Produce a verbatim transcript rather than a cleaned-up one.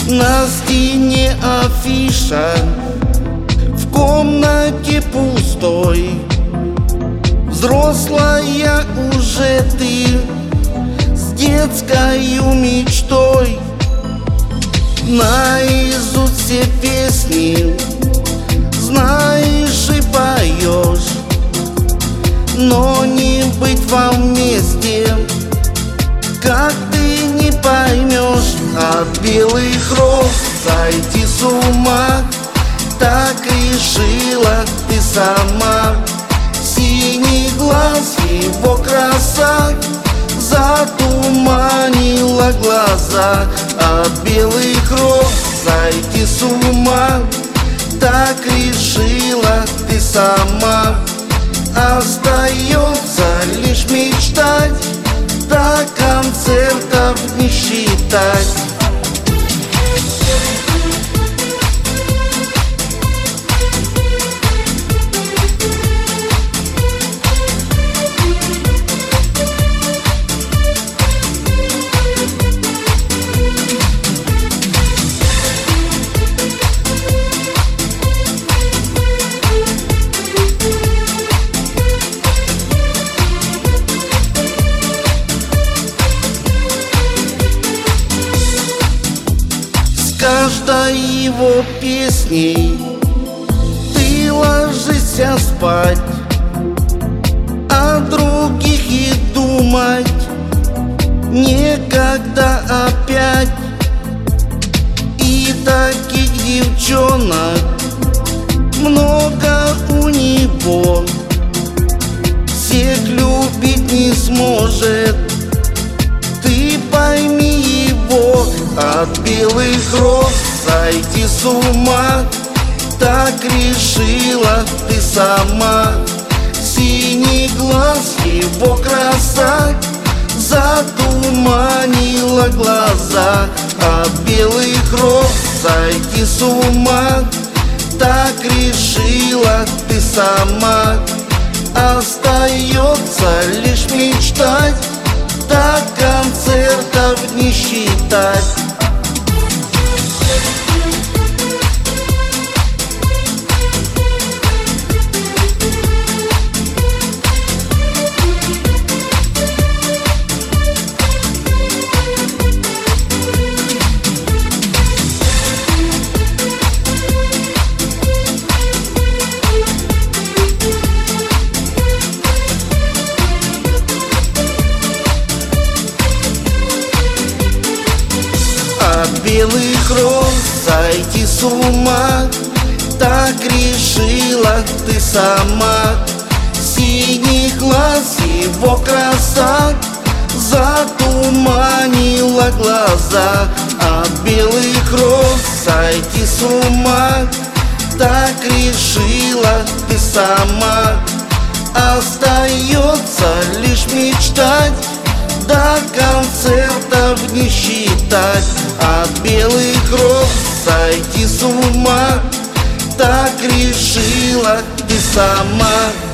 На стене афиша, в комнате пустой. Взрослая уже ты, с детскою мечтой. Наизусть все песни знаешь и поешь, но не быть вам вместе, как ты не поймешь. От белых роз сойти с ума, так решила ты сама. Синий глаз, его краса затуманила глаза. От белых роз сойти с ума, так решила ты сама. Остается лишь мечтать, до концертов не считать. Каждой его песней ты ложишься спать, о других и думать некогда опять. И таких девчонок много у него, всех любить не сможет, ты пойми его. От белых роз сойти с ума, так решила ты сама. Синий глаз, его краса затуманила глаза. От белых роз сойти с ума, так решила ты сама. Остается лишь мечтать, до концертов не считать. От белых роз сойти с ума, так решила ты сама. Синий глаз, его краса затуманила глаза. От белых роз сойти с ума, так решила ты сама. Остается лишь мечтать, до концертов не считать. От белых роз сойти с ума, так решила ты сама.